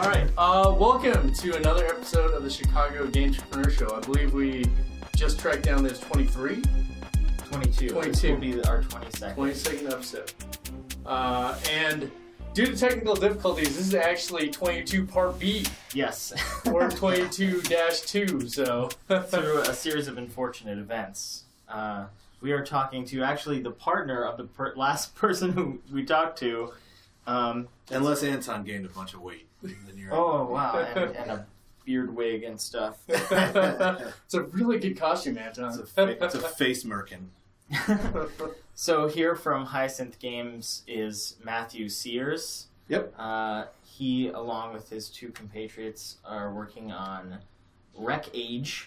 All right, welcome to another episode of the Chicago Game Entrepreneur Show. I believe we just tracked down this 23? 22. 22. This will be our 22nd. 22nd episode. And due to technical difficulties, this is actually 22 Part B. Yes. Or 22-2, so. Through a series of unfortunate events. We are talking to actually the partner of the last person who we talked to. Unless Anton gained a bunch of weight. Oh, wow. And a beard wig and stuff. It's a really good costume, Anton. It's a face merkin. So here from Hyacinth Games is Matthew Sears. Yep. He, along with his two compatriots, are working on Wreck Age,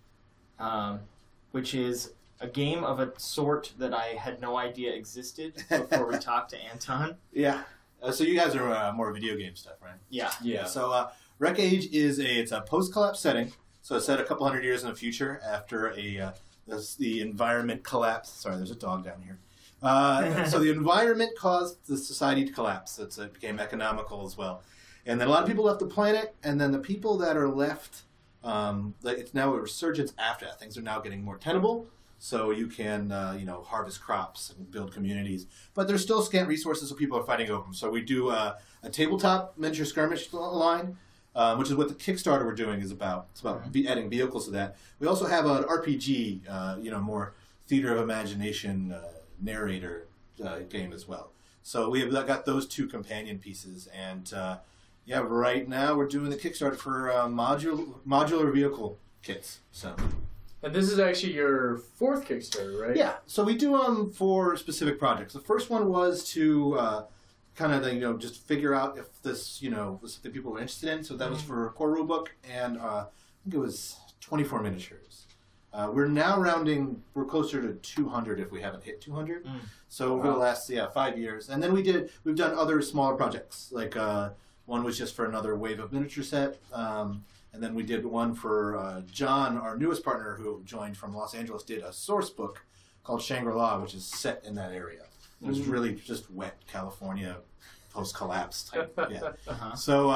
which is a game of a sort that I had no idea existed before we talked to Anton. Yeah. So you guys are more video game stuff, right? Yeah. So Wreck Age it's a post-collapse setting. So it's set a couple hundred years in the future after the environment collapsed. Sorry, there's a dog down here. So the environment caused the society to collapse. It became economical as well. And then a lot of people left the planet, and then the people that are left, it's now a resurgence after that. Things are now getting more tenable. So you can, harvest crops and build communities. But there's still scant resources, so people are fighting over them. So we do a tabletop miniature skirmish line, which is what the Kickstarter we're doing is about. It's about adding vehicles to that. We also have an RPG, more theater of imagination narrator game as well. So we have got those two companion pieces. And, right now we're doing the Kickstarter for modular vehicle kits. So... And this is actually your fourth Kickstarter, right? Yeah. So we do them for specific projects. The first one was to just figure out if this, was something people were interested in. So that was for a core rulebook, and I think it was 24 miniatures. We're now we're closer to 200 if we haven't hit 200. So over the last 5 years. And then we've done other smaller projects. Like one was just for another wave of miniature set. And then we did one for John, our newest partner who joined from Los Angeles, did a source book called Shangri-La, which is set in that area. It was really just wet California post-collapse type. Yeah. So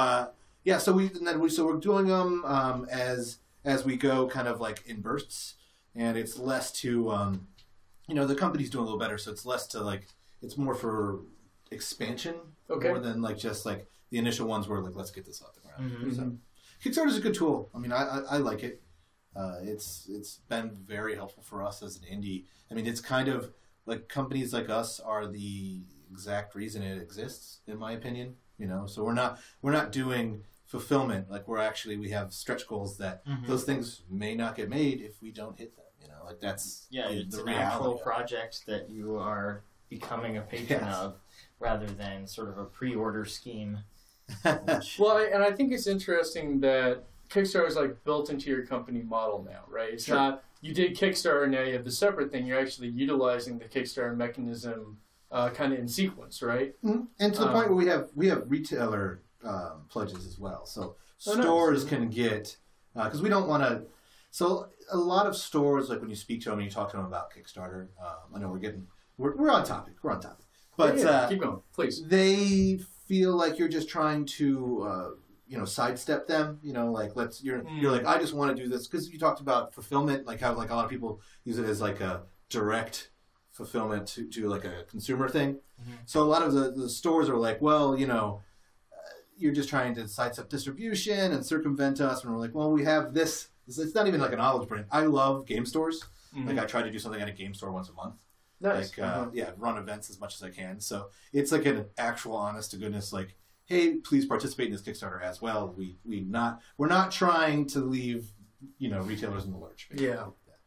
we're doing them as we go, kind of like in bursts, and it's less to the company's doing a little better, so it's less to it's more for expansion more than just the initial ones were let's get this off the ground. Mm-hmm. So. Kickstarter is a good tool. I mean, I like it. It's been very helpful for us as an indie. I mean, it's kind of like companies like us are the exact reason it exists, in my opinion. So we're not doing fulfillment. We have stretch goals that those things may not get made if we don't hit them. That's it's the an reality actual project that you are becoming a patron of, rather than sort of a pre-order scheme. Well, and I think it's interesting that Kickstarter is built into your company model now, right? It's not, you did Kickstarter, now you have the separate thing. You're actually utilizing the Kickstarter mechanism kind of in sequence, right? Mm-hmm. And to the point where we have retailer pledges as well. So stores can get, because we don't want to, so a lot of stores, when you speak to them and you talk to them about Kickstarter, I know we're on topic. But keep going, please. They feel like you're just trying to, sidestep them. You're like, I just want to do this because you talked about fulfillment, how a lot of people use it as a direct fulfillment to a consumer thing. Mm-hmm. So a lot of the stores are like, well, you're just trying to sidestep distribution and circumvent us. And we're like, well, we have this. It's not even an olive brand. I love game stores. Mm-hmm. I try to do something at a game store once a month. Nice. Run events as much as I can. So it's an actual honest to goodness, hey, please participate in this Kickstarter as well. We're not trying to leave, retailers in the lurch. Yeah.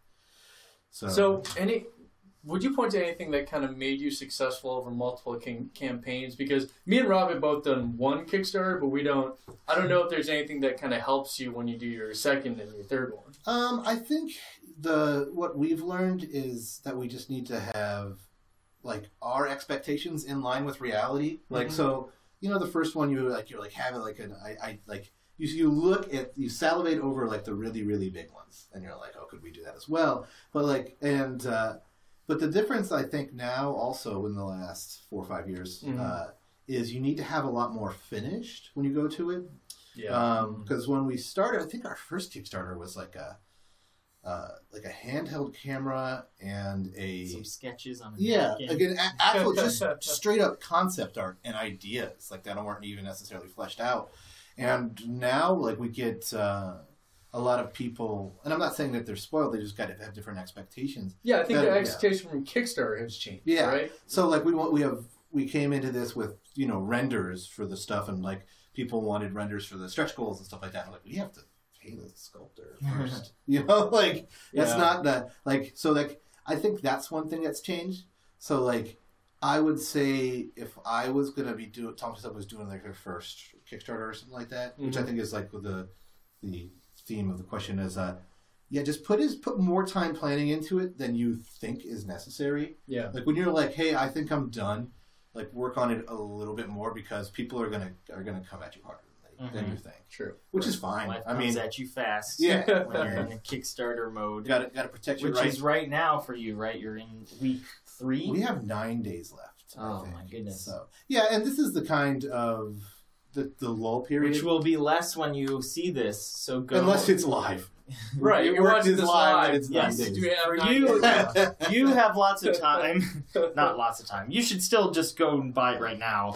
So would you point to anything that kind of made you successful over multiple campaigns? Because me and Rob have both done one Kickstarter, but I don't know if there's anything that kind of helps you when you do your second and your third one. I think what we've learned is that we just need to have our expectations in line with reality. So, the first one you you salivate over the really, really big ones, and you're like, oh, could we do that as well? But but the difference I think now also in the last 4 or 5 years is you need to have a lot more finished when you go to it. Yeah. Because when we started, I think our first Kickstarter was like a handheld camera and some sketches on again, actual just straight up concept art and ideas like that weren't even necessarily fleshed out. And now, like, we get a lot of people, and I'm not saying that they're spoiled; they just got to have different expectations. Yeah, I think the expectation from Kickstarter has changed. Yeah, right. So like we came into this with renders for the stuff, and like people wanted renders for the stretch goals and stuff like that. And like we have to pay the sculptor first, like that's not that I think that's one thing that's changed. So like I would say if I was gonna be Tom Stuff was doing like their first Kickstarter or something like that, which I think is like the theme of the question is just put more time planning into it than you think is necessary. Yeah. Like when you're like, hey, I think I'm done, like work on it a little bit more because people are gonna come at you harder than you think. True. Which is fine. Life comes at you fast. Yeah. When you're in a Kickstarter mode. Gotta protect your rights. Which is right now for you, right? You're in week 3? We have 9 days left. Oh my goodness. So yeah, and this is the kind of the lull period. Which will be less when you see this, so go. Unless it's live. Right, you're watching this live. It's yes. 9 days. You have lots of time. Not lots of time. You should still just go and buy it right now.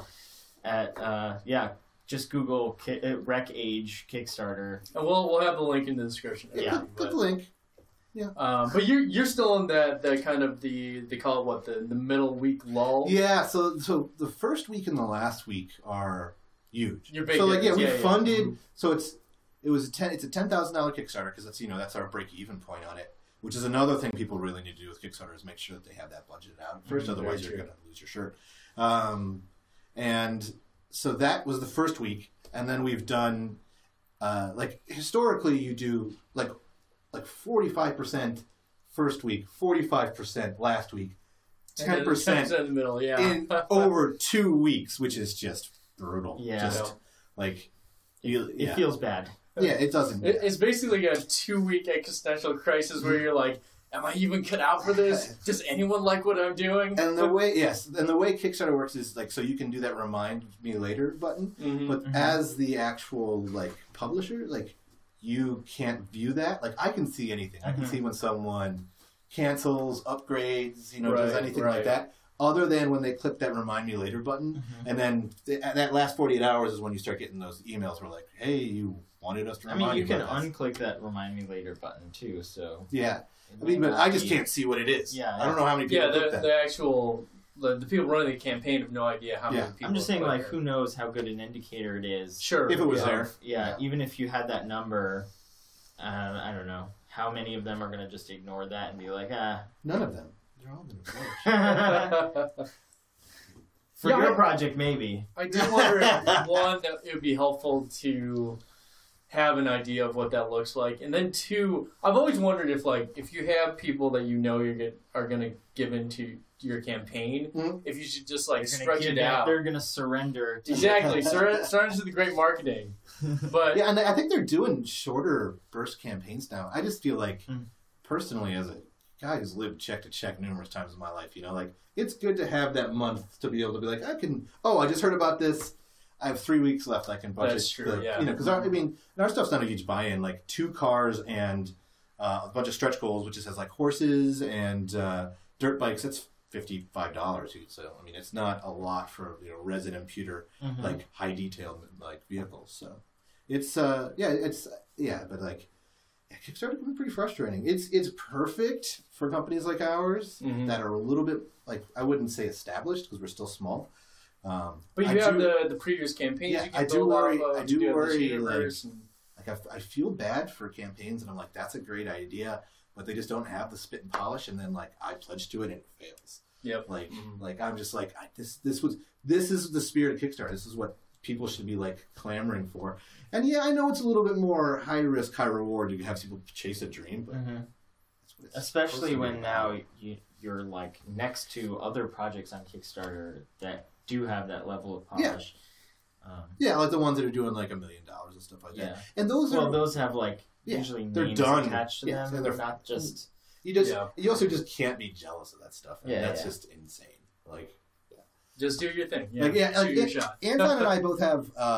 Just Google Rec Age Kickstarter. And we'll have the link in the description. Put the link. Yeah. But you're still in that kind of they call it what the middle week lull. Yeah. So the first week and the last week are huge. You're big. So like we funded. Mm-hmm. So it's a $10,000 Kickstarter because that's our break even point on it. Which is another thing people really need to do with Kickstarter is make sure that they have that budgeted out first. Otherwise, you're going to lose your shirt. And so that was the first week, and then we've done historically you do like 45% first week, 45% last week, 10% in the middle, in over 2 weeks, which is just brutal. Yeah, it feels bad. Yeah, it doesn't. It's basically a 2-week existential crisis where you're like, am I even cut out for this? Does anyone like what I'm doing? And the way Kickstarter works is like, so you can do that remind me later button, but as the actual publisher, you can't view that. Like I can see anything. I can see when someone cancels, upgrades, does anything like that. Other than when they click that remind me later button, and then that last 48 hours is when you start getting those emails where like, hey, you wanted us to remind you. You can unclick that remind me later button too. So yeah. But I just can't see what it is. Yeah, I don't know how many people click that. The people running the campaign have no idea how many people. I'm just saying, who knows how good an indicator it is. Sure. If it was there. Yeah, even if you had that number, I don't know. How many of them are going to just ignore that and be like, None of them. They're all going to For your project, maybe. I do wonder if, one, that it would be helpful to have an idea of what that looks like, and then 2, I've always wondered if you have people that are going to give into your campaign, if you should just stretch it out. They're going to surrender. Exactly, surrender to the great marketing. But yeah, and I think they're doing shorter burst campaigns now. I just feel like, personally, as a guy who's lived check to check numerous times in my life, it's good to have that month to be able to be like, I just heard about this. I have 3 weeks left. I can budget. That's true. Because our stuff's not a huge buy-in. Like 2 cars and a bunch of stretch goals, which just has horses and dirt bikes. That's $55 each. So it's not a lot for resident pewter high detailed vehicles. So it's Kickstarter can be pretty frustrating. It's perfect for companies like ours that are a little bit I wouldn't say established because we're still small. But you have the previous campaigns. Yeah, you can I do worry. I feel bad for campaigns, and I'm like, that's a great idea, but they just don't have the spit and polish. And then I pledge to it, and it fails. Yep. I'm just this is the spirit of Kickstarter. This is what people should be clamoring for. And yeah, I know it's a little bit more high risk, high reward to have people chase a dream, but especially when now you're next to other projects on Kickstarter that do have that level of polish. Yeah, like the ones that are doing $1 million and stuff like that. And those have usually they're names done. attached to them. And they're not just. You also just can't be jealous of that stuff. That's just insane. Just do your thing. Shoot your shot. Anton and I both have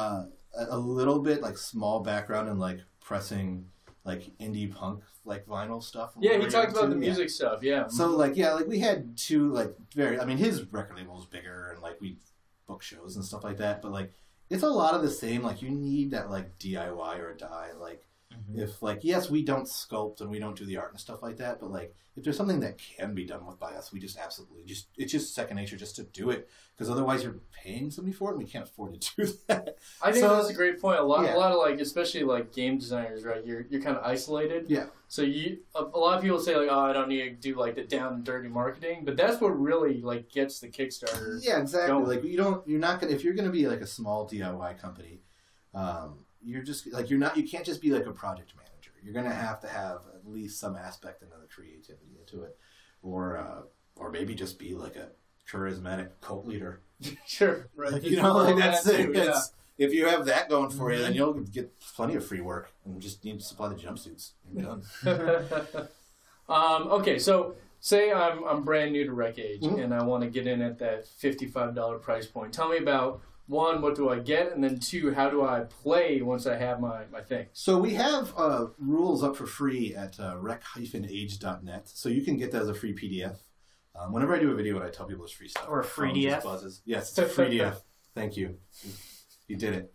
a little bit like small background in like pressing like indie punk like vinyl stuff. Yeah, he talked about the music stuff. Yeah. So like like we had two like I mean his record label was bigger and like we book shows and stuff like that, but like it's a lot of the same. Like you need that like DIY or die. Like if like yes we don't sculpt and we don't do the art and stuff like that, but like if there's something that can be done with by us, we just absolutely it's just second nature just to do it, because otherwise you're paying somebody for it and we can't afford to do that. I think that's a great point. A lot of like, especially like game designers, right? You're kind of isolated. Yeah. So a lot of people say like, oh, I don't need to do like the down and dirty marketing, but that's what really like gets the Kickstarter. Yeah, exactly. going. Like you're not gonna, if you're gonna be like a small DIY company, you're just like you can't just be like a project manager. You're gonna have to have at least some aspect of the creativity into it, or maybe just be like a charismatic cult leader. Sure, right. Like, like that's it. Yeah. If you have that going for you, then you'll get plenty of free work, and just need to supply the jumpsuits. You're done. Okay, so say I'm brand new to Rec Age, and I want to get in at that $55 price point. Tell me about, one, what do I get? And then two, how do I play once I have my thing? So we have rules up for free at rec-age.net. So you can get that as a free PDF. Whenever I do a video and I tell people it's free stuff. Or a free DF. Buzzes. Yes, it's a free DF. Thank you. You did it.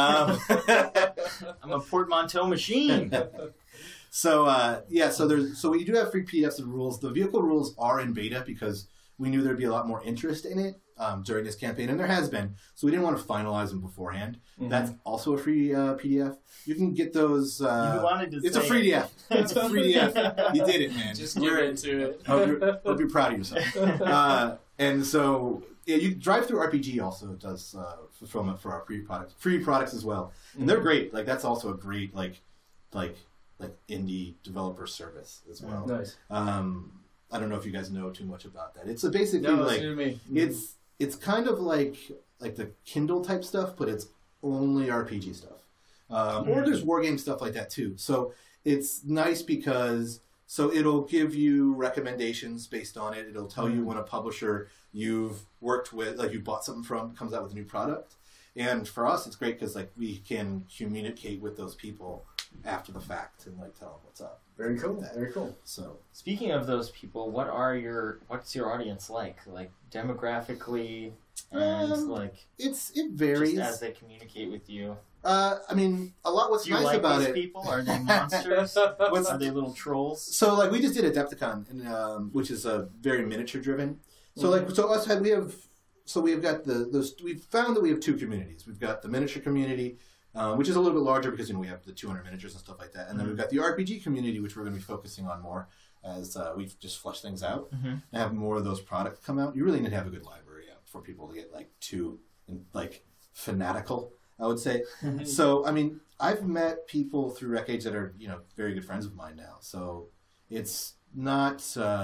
I'm a portmanteau machine. So we do have free PDFs of rules. The vehicle rules are in beta because we knew there'd be a lot more interest in it during this campaign, and there has been. So we didn't want to finalize them beforehand. That's also a free PDF. You can get those. You wanted to it's a free DF. It's a free DF. You did it, man. Just get into it. Hope you're proud of yourself. And so you Drive Through RPG also does fulfillment for our free products as well, and they're great. Like that's also a great like indie developer service as well. Nice. I don't know if you guys know too much about that. It's basically it's kind of like the Kindle type stuff, but it's only RPG stuff. Or there's wargame stuff like that too. So it's nice because it'll give you recommendations based on it. It'll tell you when a publisher you've worked with, like you bought something from, comes out with a new product. And for us, it's great because like we can communicate with those people after the fact and like tell them what's up. Very cool. Very cool. So speaking of those people, what's your audience like demographically, and it varies just as they communicate with you? I mean, a lot. What's nice about it? People are they monsters? Are they little trolls? So like we just did Adepticon, which is a very miniature driven. So we've got we've found that we have two communities. We've got the miniature community, which is a little bit larger because we have the 200 miniatures and stuff like that, and then we've got the RPG community, which we're going to be focusing on more as we've just fleshed things out and have more of those products come out. You really need to have a good library for people to get too fanatical, I would say. So I mean, I've met people through Rec Age that are very good friends of mine now. So it's not.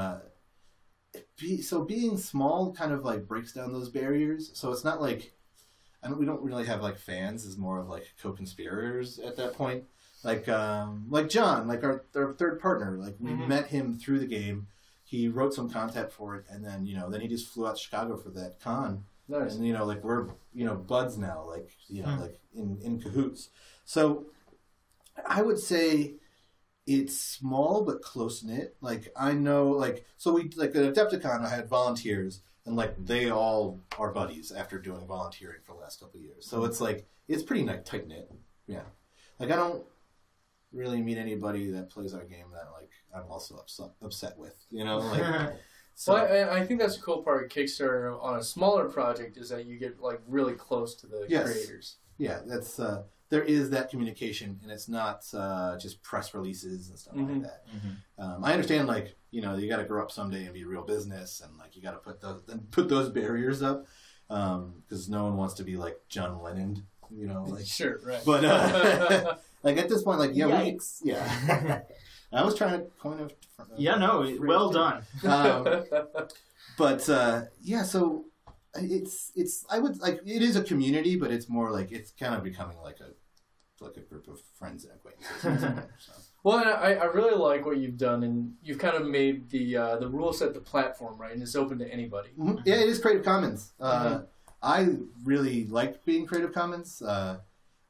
Being small kind of breaks down those barriers. So it's not like we don't really have fans. It's more of co-conspirators at that point. Like John, our third partner. We met him through the game. He wrote some content for it, and then he just flew out to Chicago for that con. Nice. And we're buds now. In cahoots. So I would say it's small but close knit. I know so we at Adepticon I had volunteers and they all are buddies after doing volunteering for the last couple of years. So it's pretty tight knit. Yeah. I don't really meet anybody that plays our game that I'm also upset with. So I think that's a cool part of Kickstarter on a smaller project is that you get really close to the creators. Yeah, that's there is that communication, and it's not just press releases and stuff like that. I understand, you got to grow up someday and be a real business, and you got to put those barriers up because no one wants to be like John Lennon, Sure, right. But at this point, yikes. I was trying to coin a. Well done. But so. I would it is a community, but it's more it's kind of becoming a group of friends and acquaintances. So. Well, and I really like what you've done, and you've kind of made the rule set the platform, right, and it's open to anybody. Mm-hmm. Yeah, it is Creative Commons. I really like being Creative Commons.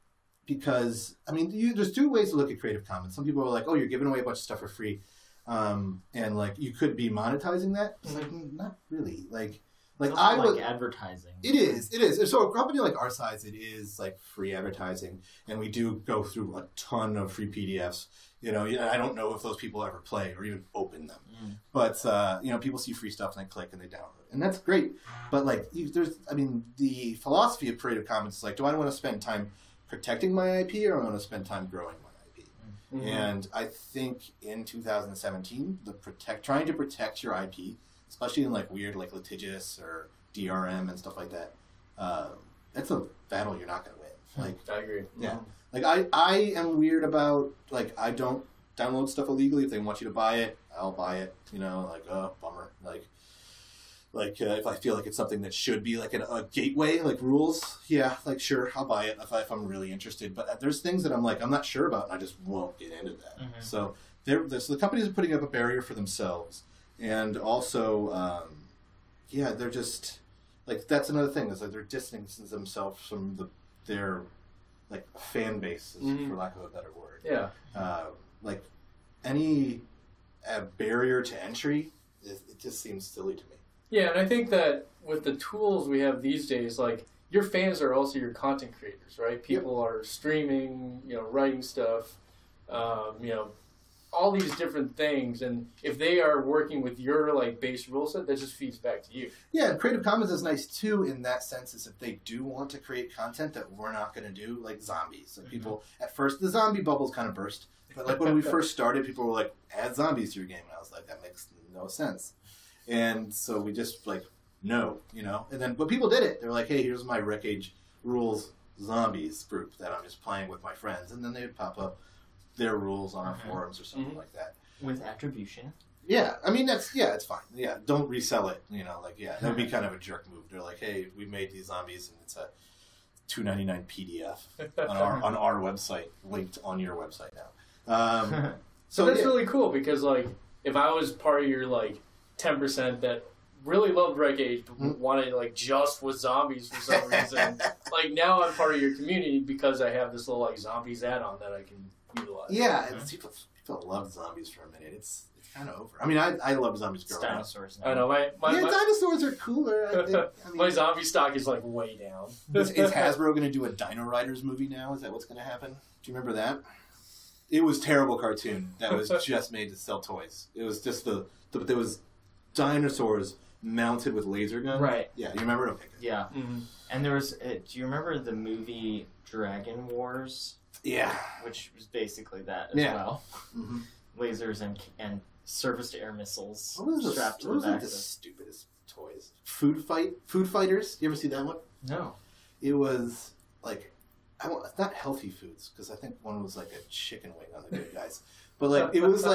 because I mean, there's two ways to look at Creative Commons. Some people are like, "Oh, you're giving away a bunch of stuff for free," and like you could be monetizing that. It's like not really. Like I would advertising. It is. So a company like our size, it is like free advertising, and we do go through a ton of free PDFs. You know, I don't know if those people ever play or even open them, but you know, people see free stuff and they click and they download it, and that's great. But like, the philosophy of Creative Commons is like, do I want to spend time protecting my IP or do I want to spend time growing my IP? Mm-hmm. And I think in 2017, trying to protect your IP, especially in like weird like litigious or DRM and stuff like that, that's a battle you're not going to win. Like, I agree. Yeah. Like I am weird about like I don't download stuff illegally. If they want you to buy it, I'll buy it. You know, like bummer. Like if I feel like it's something that should be like a gateway, like rules, yeah, like sure, I'll buy it if I'm really interested. But there's things that I'm like I'm not sure about, and I just won't get into that. Mm-hmm. So so the companies are putting up a barrier for themselves, and also they're just like that's another thing is like they're distancing themselves from their like fan base, for lack of a better word. Yeah. Like any barrier to entry, it just seems silly to me. Yeah, and I think that with the tools we have these days, like your fans are also your content creators, right? People are streaming, you know, writing stuff, you know, all these different things, and if they are working with your like base rule set, that just feeds back to you. Yeah, and Creative Commons is nice too in that sense. Is if they do want to create content that we're not going to do, like zombies. Like people at first, the zombie bubbles kind of burst, but like when we first started, people were like, "Add zombies to your game," and I was like, "That makes no sense." And so we just like no, you know. And then but people did it. They were like, "Hey, here's my Wreck Age Rules Zombies group that I'm just playing with my friends," and then they would pop up their rules on our forums or something like that. With attribution. Yeah, I mean, it's fine. Yeah, don't resell it, you know, like, that would be kind of a jerk move. They're like, hey, we made these zombies and it's a $2.99 PDF on our website, linked on your website now. So that's really cool because, like, if I was part of your, like, 10% that really loved Wreck Age but wanted, like, just with zombies for some reason, like, now I'm part of your community because I have this little, like, zombies add-on that I can utilize. Yeah, people love zombies for a minute. It's kind of over. I mean, I love zombies growing up. Dinosaurs now. I know. My dinosaurs are cooler. I think. I mean, my zombie stock is like way down. is Hasbro going to do a Dino Riders movie now? Is that what's going to happen? Do you remember that? It was a terrible cartoon that was just made to sell toys. It was just there was dinosaurs mounted with laser guns. Right. Yeah, you remember? Okay. Yeah. Mm-hmm. And there was. Do you remember the movie Dragon Wars? Yeah. Which was basically that as well. Mm-hmm. Lasers and surface-to-air missiles strapped to the back. What was the stupidest toys? Food Fighters? You ever see that one? No. It was like, it's not healthy foods, because I think one was like a chicken wing on the Good Guys. But like, it was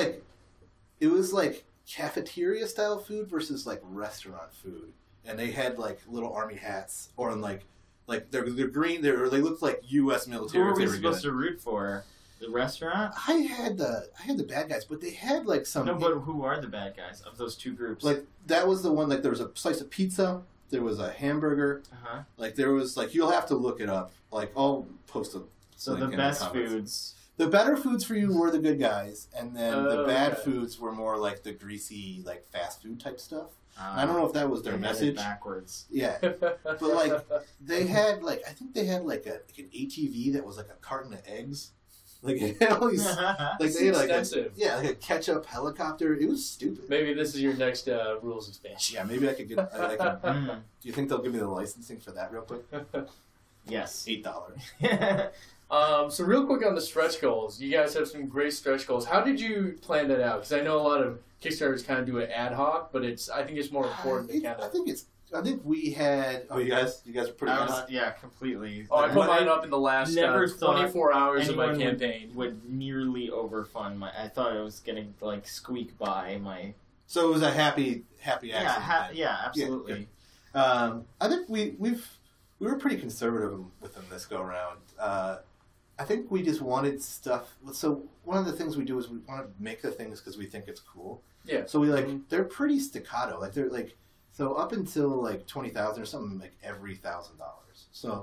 like cafeteria-style food versus like restaurant food. And they had like little army hats, or like they're green. They looked like U.S. military. Who were we supposed to root for? The restaurant? I had the bad guys, but they had like some. No, but who are the bad guys of those two groups? Like that was the one. Like there was a slice of pizza. There was a hamburger. Like there was like you'll have to look it up. Like I'll post a. So the best foods. The better foods for you were the good guys, and then the bad foods were more like the greasy, like fast food type stuff. I don't know if that was their message. Backwards. Yeah, but like they had like I think they had like an ATV that was like a carton of eggs. Like they had all these, like they had like like a ketchup helicopter. It was stupid. Maybe this is your next rules expansion. Yeah, maybe I could get. Do you think they'll give me the licensing for that real quick? Yes, $8. So real quick on the stretch goals, you guys have some great stretch goals. How did you plan that out? Because I know a lot of Kickstarters kind of do it ad hoc, but I think it's more important to kind of. I think we had. Oh, you guys are pretty. Yeah, completely. Oh, I put mine up in the last 24 hours of my campaign. Would nearly overfund my. I thought it was gonna like squeak by my. So it was a happy accident. Yeah, absolutely. Yeah, I think we were pretty conservative with them this go around. I think we just wanted stuff. So one of the things we do is we want to make the things because we think it's cool. Yeah. So we they're pretty staccato. Like they're like. So up until like 20,000 or something, like every $1,000. So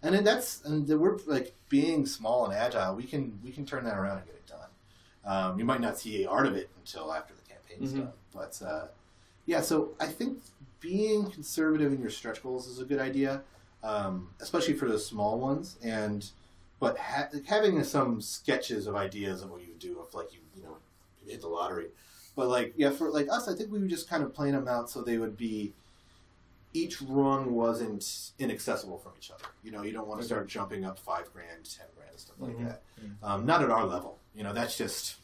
And then we're like being small and agile. We can turn that around and get it done. You might not see art of it until after the campaign's done, but yeah. So I think being conservative in your stretch goals is a good idea, especially for the small ones. But having some sketches of ideas of what you would do if like you hit the lottery. But like for like us, I think we would just kind of plan them out so they would be. Each rung wasn't inaccessible from each other. You don't want to start jumping up $5,000, $10,000, stuff like that. Not at our level. That's just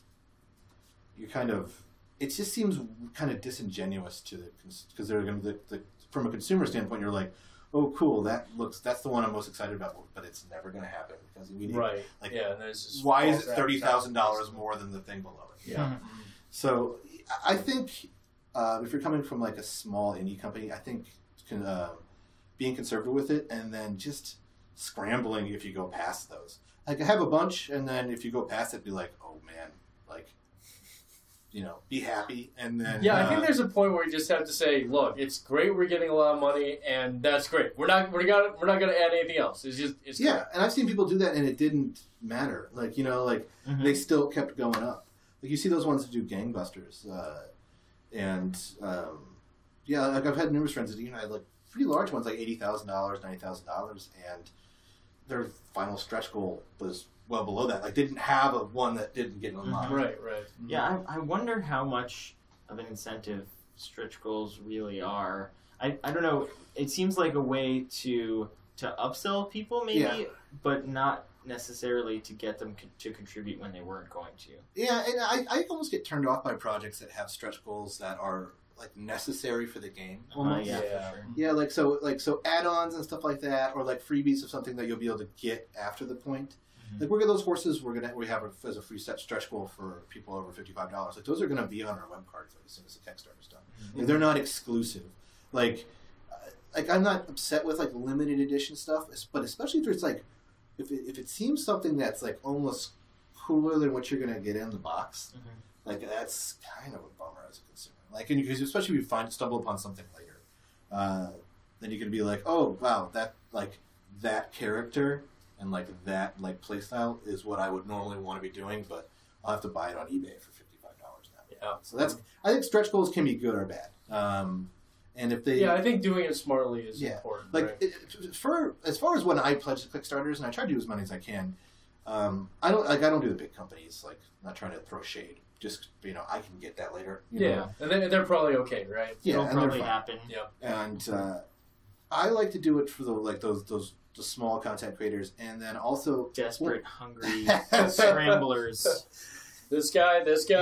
it just seems kind of disingenuous to because they're going to from a consumer standpoint, you're like, oh, cool, that's the one I'm most excited about, but it's never going to happen because we need like and there's just why is it $30,000 more than the thing below it? Yeah. So I think if you're coming from like a small indie company, I think. Being conservative with it and then just scrambling if you go past those. Like I have a bunch and then if you go past it, be like, oh man, like, be happy. And then I think there's a point where you just have to say, look, it's great we're getting a lot of money and that's great. We're not going to add anything else. It's great. And I've seen people do that and it didn't matter. Like, they still kept going up. Like you see those ones that do gangbusters like I've had numerous friends that had like pretty large ones, like $80,000, $90,000, and their final stretch goal was well below that. Like, didn't have a one that didn't get unlocked. Right. Yeah, I wonder how much of an incentive stretch goals really are. I don't know. It seems like a way to upsell people, maybe, but not necessarily to get them to contribute when they weren't going to. Yeah, and I almost get turned off by projects that have stretch goals that are like necessary for the game. For sure. Yeah, like so add-ons and stuff like that, or like freebies of something that you'll be able to get after the point. Like we get those horses. We have as a free set stretch goal for people over $55. Like those are going to be on our web cards as soon as the Kickstarter's done. Like, they're not exclusive. Like I'm not upset with like limited edition stuff, but especially if there's like if it seems something that's like almost cooler than what you're going to get in the box. Like that's kind of a bummer as a consumer. Like, and because especially if you stumble upon something later, then you can be like, oh wow, that character and like that like playstyle is what I would normally want to be doing, but I'll have to buy it on eBay for $55 now. Yeah. So I think stretch goals can be good or bad. And if they, I think doing it smartly is important. Like as far as when I pledge to Kickstarters, and I try to do as many as I can. I don't do the big companies. Like, I'm not trying to throw shade. Just I can get that later. You know? And they're probably okay, right? It'll probably happen. Yeah, and I like to do it for those small content creators, and then also desperate, hungry scramblers. This guy.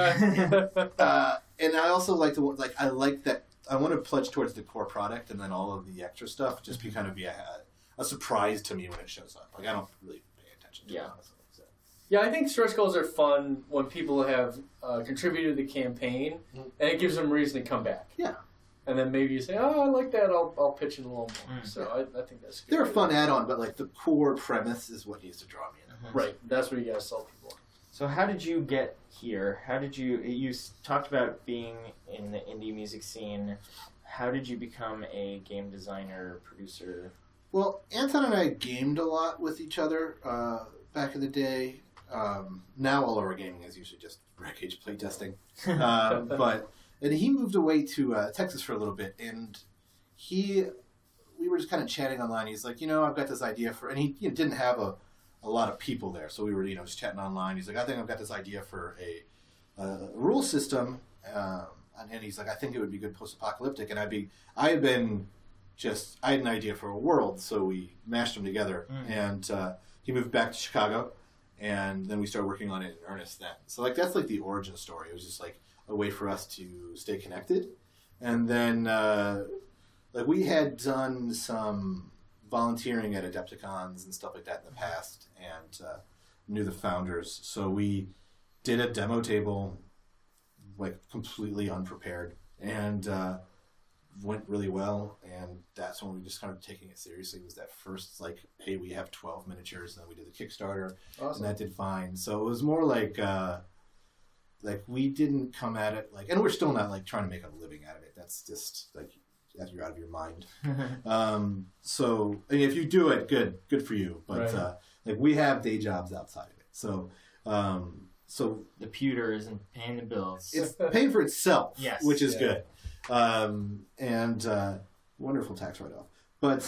And I also like to that. I want to pledge towards the core product, and then all of the extra stuff just be a surprise to me when it shows up. Like I don't really pay attention to it. Honestly. Yeah, I think stretch goals are fun when people have contributed to the campaign, and it gives them a reason to come back. Yeah. And then maybe you say, oh, I like that, I'll pitch in a little more. So I think that's good. They're a fun add-on, but like the core premise is what needs to draw me in. Right, that's what you gotta sell people. So how did you get here? You talked about being in the indie music scene. How did you become a game designer, producer? Well, Anton and I gamed a lot with each other back in the day. Now all of our gaming is usually just Wreckage playtesting. And he moved away to Texas for a little bit, and we were just kind of chatting online. He's like, I've got this idea and he didn't have a lot of people there, so we were just chatting online. He's like, I think I've got this idea for a rule system, and he's like, I think it would be good post-apocalyptic. And I had an idea for a world, so we mashed them together, and he moved back to Chicago. And then we started working on it in earnest then. So that's the origin story. It was just a way for us to stay connected. And then we had done some volunteering at Adepticons and stuff like that in the past, and knew the founders. So we did a demo table completely unprepared, and went really well. And that's when we just started taking it seriously. Was that first hey, we have 12 miniatures, and then we did the Kickstarter. Awesome. And that did fine. So it was more we didn't come at it and we're still not trying to make a living out of it. That's just after you're out of your mind. So I mean, if you do it, good for you. But like we have day jobs outside of it, so the pewter isn't paying the bills. It's paying for itself, yes, which is good, and wonderful tax write-off. But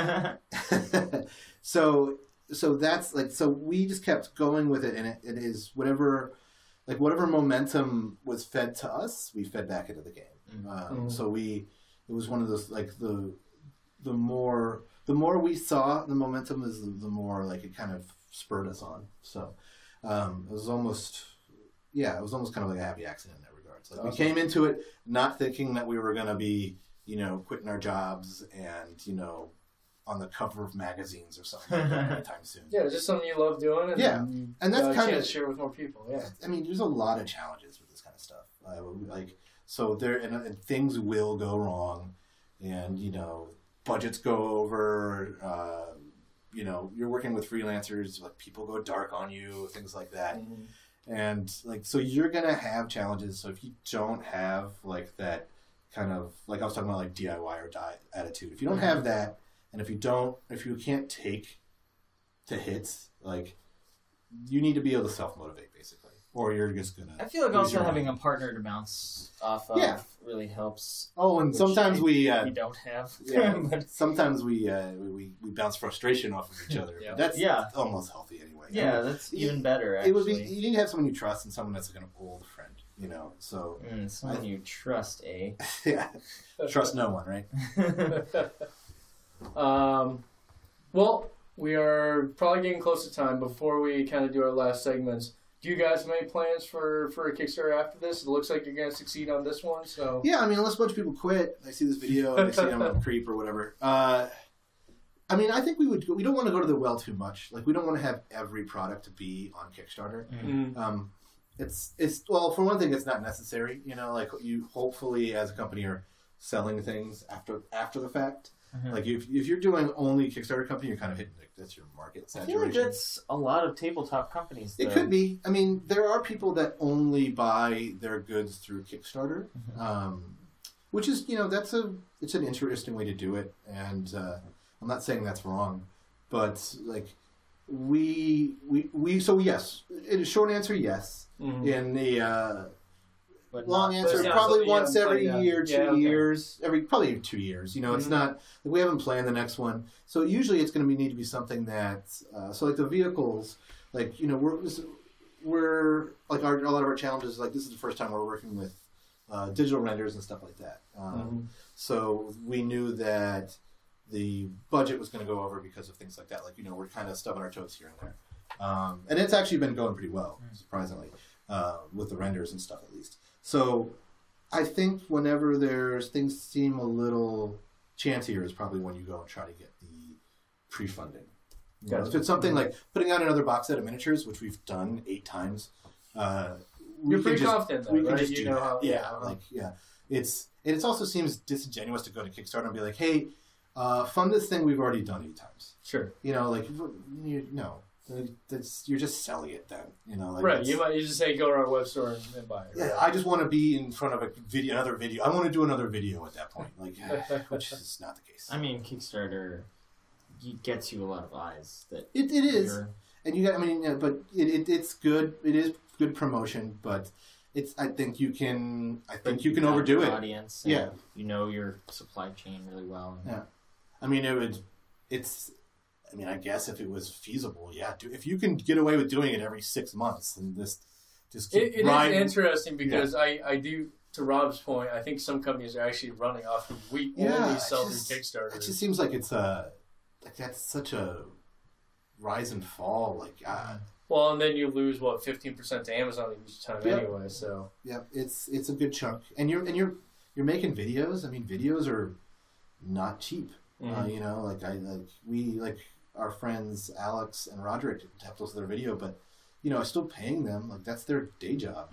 so that's like, so we just kept going with it, and it is whatever momentum was fed to us, we fed back into the game. So it was one of those, like the more we saw the momentum, is the more like it kind of spurred us on. So it was almost kind of like a happy accident in that regards. Like we came into it not thinking that we were going to be, quitting our jobs and, on the cover of magazines or something like that anytime soon. Yeah, it's just something you love doing. And that's kind of share with more people. Yeah. I mean, there's a lot of challenges with this kind of stuff. So there, and things will go wrong, and budgets go over. You're working with freelancers, like people go dark on you, things like that. And like, so you're going to have challenges. So if you don't have like that kind of, like I was talking about, like DIY or die attitude, if you don't have that, and if you can't take the hits, like you need to be able to self-motivate basically, or you're just going to, I feel like also having a partner to bounce off of really helps. Oh, and sometimes we don't have. But sometimes we bounce frustration off of each other. Yeah. That's almost healthy anyway. Yeah, that's even better. Actually. It would be, you need to have someone you trust and someone that's like an old friend. So someone you trust, eh? Yeah, trust no one, right? Well, we are probably getting close to time. Before we kind of do our last segments, do you guys have any plans for a Kickstarter after this? It looks like you're going to succeed on this one. So yeah, I mean, unless a bunch of people quit, they see this video, and they see I'm a creep or whatever. I mean, I think we don't want to go to the well too much. Like, we don't want to have every product to be on Kickstarter. It's well, for one thing, it's not necessary. Like you hopefully as a company are selling things after the fact. Like if you're doing only Kickstarter company, you're kind of hitting that's your market saturation. I feel like that's a lot of tabletop companies, though. It could be. I mean, there are people that only buy their goods through Kickstarter, which is it's an interesting way to do it, and I'm not saying that's wrong, but like so yes, in a short answer, yes. In the long answer, probably once every year, 2 years, probably 2 years. It's not like we haven't planned the next one, so usually it's going to need to be something that so like the vehicles, like we're like a lot of our challenges, like this is the first time we're working with digital renders and stuff like that. So we knew that the budget was going to go over because of things like that. Like we're kind of stubbing our toes here and there, and it's actually been going pretty well, surprisingly, with the renders and stuff at least. So I think whenever things seem a little chancier is probably when you go and try to get the pre-funding. If it's something like putting out another box set of miniatures, which we've done 8 times, you're pretty confident though, we can right? just do that. It also seems disingenuous to go to Kickstarter and be like, hey, fund this thing we've already done 8 times. Sure. You're just selling it then, right? You just say go to our web store and buy it. Yeah, I just want to be in front of another video. I want to do another video at that point, which is not the case. I mean, Kickstarter gets you a lot of eyes. That it is, and you got. I mean, but it's good. It is good promotion, but I think you can overdo it. Audience, your supply chain really well. Yeah, I mean I guess if it was feasible, if you can get away with doing it every 6 months, then just keep it is interesting because I do, to Rob's point, I think some companies are actually running off of we only sell through Kickstarter. It just seems like it's that's such a rise and fall. Well, and then you lose 15% to Amazon each time anyway. So it's a good chunk, and you're making videos. I mean, videos are not cheap. Our friends Alex and Roderick helped us with their video, but I'm still paying them. Like that's their day job.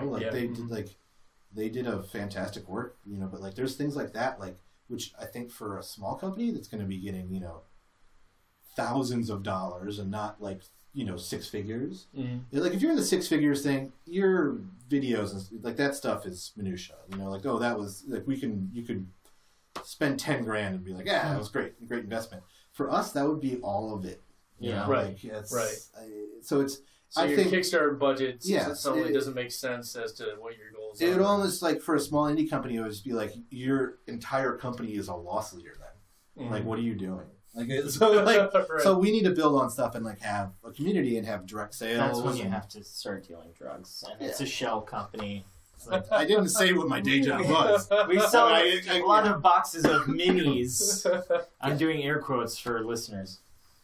They did a fantastic work. But there's things like that, which I think for a small company that's going to be getting thousands of dollars and not 6 figures. Like if you're in the 6 figures thing, your videos and that stuff is minutia. That was you could spend 10 grand and be like, that was great investment. For us, that would be all of it. Yeah, right. So it's. So I your think Kickstarter budget suddenly doesn't make sense as to what your goals are. It would almost like for a small indie company, it would just be like your entire company is a loss leader. Then, like, what are you doing? Like, so we need to build on stuff and like have a community and have direct sales. That's when you have to start dealing drugs, and it's a shell company. Like, I didn't say what my day job was. We sell a lot of boxes of minis. I'm doing air quotes for listeners.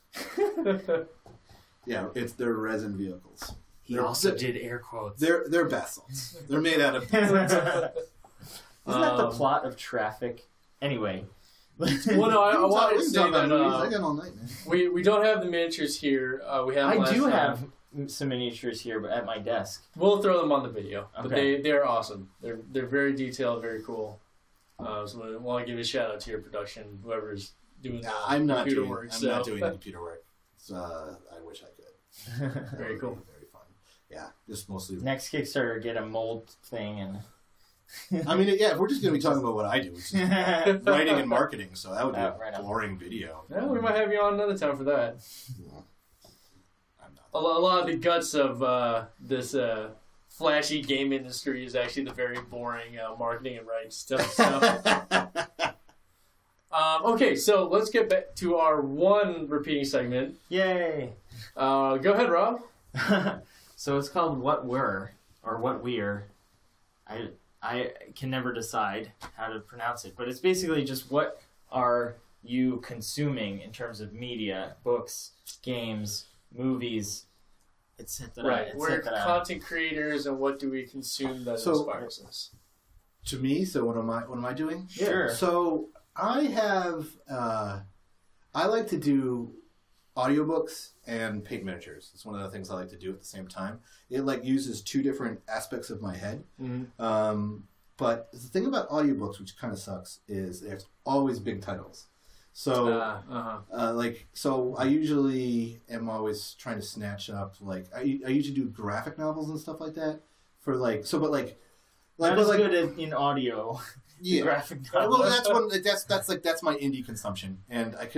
Yeah, they're resin vehicles. He also did air quotes. They're vessels. They're made out of. Isn't that the plot of Traffic? Anyway. Well, no, I wanted to say that I got all night, man. We don't have the miniatures here. We have. I do have some miniatures here, but at my desk. We'll throw them on the video. Okay. But they're awesome. They're very detailed, very cool. So I want to give a shout out to your production, whoever's doing the computer work. I'm not doing the computer work. So, I wish I could. Very cool. Very fun. Yeah, just mostly. Next Kickstarter, get a mold thing and. I mean, yeah, if we're just going to be talking about what I do, which is writing and marketing, so that would be a boring video. Yeah, we might have you on another time for that. Yeah. I'm not. A lot of the guts of this flashy game industry is actually the very boring marketing and writing stuff. So. Okay, so let's get back to our one repeating segment. Yay! Go ahead, Rob. So it's called What We're, or What We're. I can never decide how to pronounce it, but it's basically just what are you consuming in terms of media, books, games, movies, etc. Right, we're content creators, and what do we consume that inspires us? To me, so what am I doing? Sure. So I have I like to do audiobooks and paint miniatures. It's one of the things I like to do at the same time. It like uses two different aspects of my head. Mm-hmm. But the thing about audiobooks, which kind of sucks, is there's always big titles. So, so I usually am always trying to snatch up, like, I usually do graphic novels and stuff like that for like, so, but like, not as good in audio. Yeah. Graphic novels. Well, that's my indie consumption, and I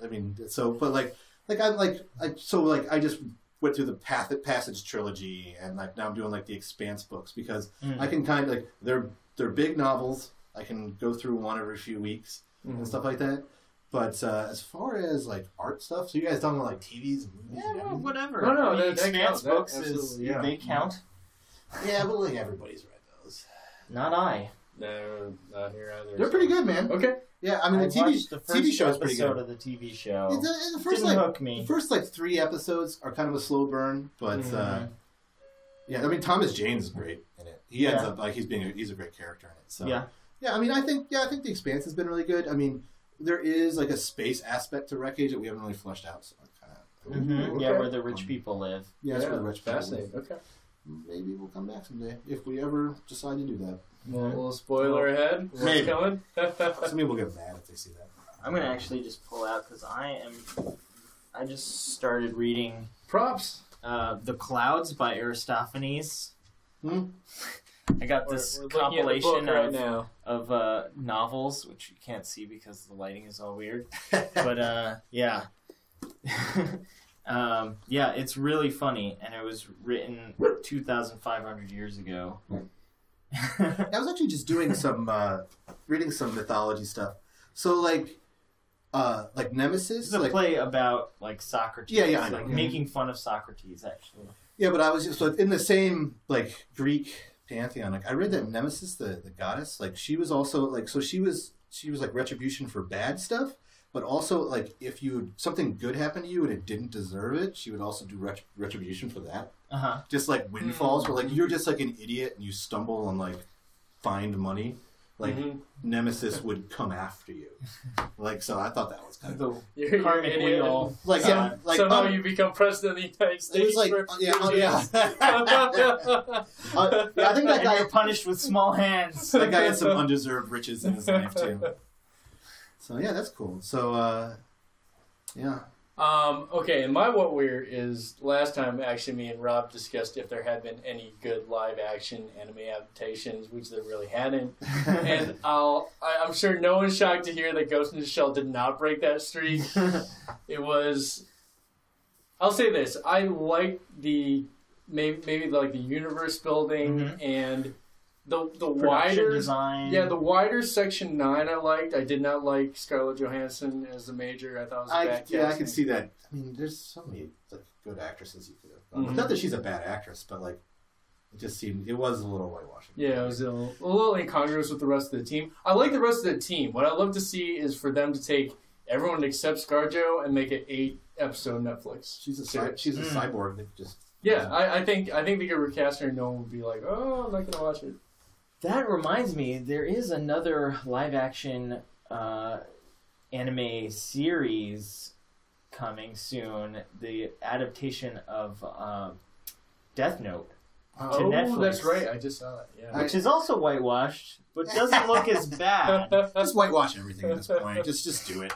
just went through the Passage trilogy, and like now I'm doing like the Expanse books because I can kind of like they're big novels. I can go through one every few weeks and stuff like that. But as far as like art stuff, so you guys talking about like TVs and movies? Yeah, well, whatever. No, the Expanse books they count. Yeah, but like everybody's read those. Not I. No, not here either. They're pretty good, man. Okay. Yeah, I mean the TV show is pretty good. Episode of the TV show. The first didn't hook me. The first like 3 episodes are kind of a slow burn, but yeah, I mean Thomas Jane is great in it. He ends up like he's a great character in it. So yeah, I mean I think the Expanse has been really good. I mean there is like a space aspect to Wreckage that we haven't really fleshed out. So yeah, where the rich people live. Yeah, that's where the rich people live. Okay. Maybe we'll come back someday if we ever decide to do that. A little spoiler ahead. Maybe. Coming? Some people get mad if they see that. I'm gonna actually just pull out because I just started reading Props. The Clouds by Aristophanes. I got this we're compilation now. of novels, which you can't see because the lighting is all weird. But yeah. Yeah, it's really funny, and it was written 2,500 years ago. I was actually just doing some reading some mythology stuff. So like Nemesis. It's a play about like Socrates. Yeah, I know. Like making fun of Socrates, actually. Yeah, but I was just in the same like Greek pantheon. Like I read that Nemesis, the goddess, like she was also like she was like retribution for bad stuff. But also, like, if something good happened to you and it didn't deserve it, she would also do retribution for that. Just like windfalls, where like you're just like an idiot and you stumble and like find money. Like Nemesis would come after you. Like so, I thought that was kind of you're an idiot. Like somehow you become president of the United States. It was like I think that guy you're punished with small hands. That guy had some undeserved riches in his life too. So yeah, that's cool. So yeah, Okay, and my what weird is last time actually me and Rob discussed if there had been any good live action anime adaptations, which there really hadn't. And I'm sure no one's shocked to hear that Ghost in the Shell did not break that streak. It was. I'll say this: I liked the maybe like the universe building and the wider design. Yeah, the wider Section 9 I liked. I did not like Scarlett Johansson as the Major. I thought it was a bad casting. Yeah, I can see that. I mean, there's so many like good actresses you could have. Not that she's a bad actress, but like it just seemed it was a little whitewashing. Yeah, it was a little incongruous with the rest of the team. I like the rest of the team. What I'd love to see is for them to take everyone except ScarJo and make it 8-episode Netflix. She's a cyborg that just. Yeah, I think they could recast her and no one would be like, oh, I'm not gonna watch it. That reminds me, there is another live-action anime series coming soon. The adaptation of Death Note to Netflix. That's right. I just saw that. Yeah, which is also whitewashed, but doesn't look as bad. Just whitewash everything at this point. Just do it.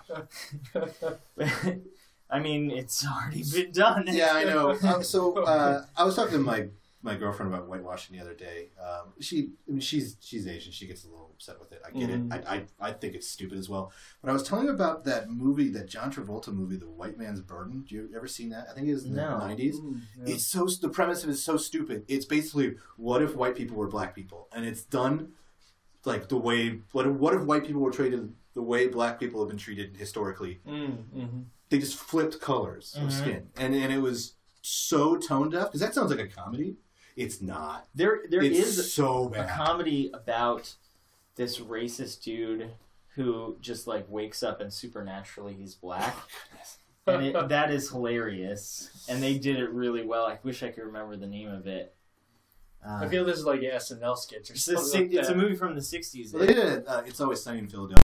I mean, it's already been done. Yeah, I know. I was talking to my girlfriend about whitewashing the other day. She's Asian. She gets a little upset with it. I get it. I think it's stupid as well. But I was telling her about that movie, that John Travolta movie, The White Man's Burden. Do you ever seen that? I think it was in the 90s. Yeah. It's the premise of it is so stupid. It's basically, what if white people were black people? And it's done like the way, what if white people were treated the way black people have been treated historically? They just flipped colors of skin. And it was so tone deaf, because that sounds like a comedy. It's not. There is so bad. A comedy about this racist dude who just like wakes up and supernaturally he's black. And that is hilarious. And they did it really well. I wish I could remember the name of it. I feel this is like an SNL sketch or something. It's a movie from the 60s. Well, they did it. It's Always Sunny in Philadelphia.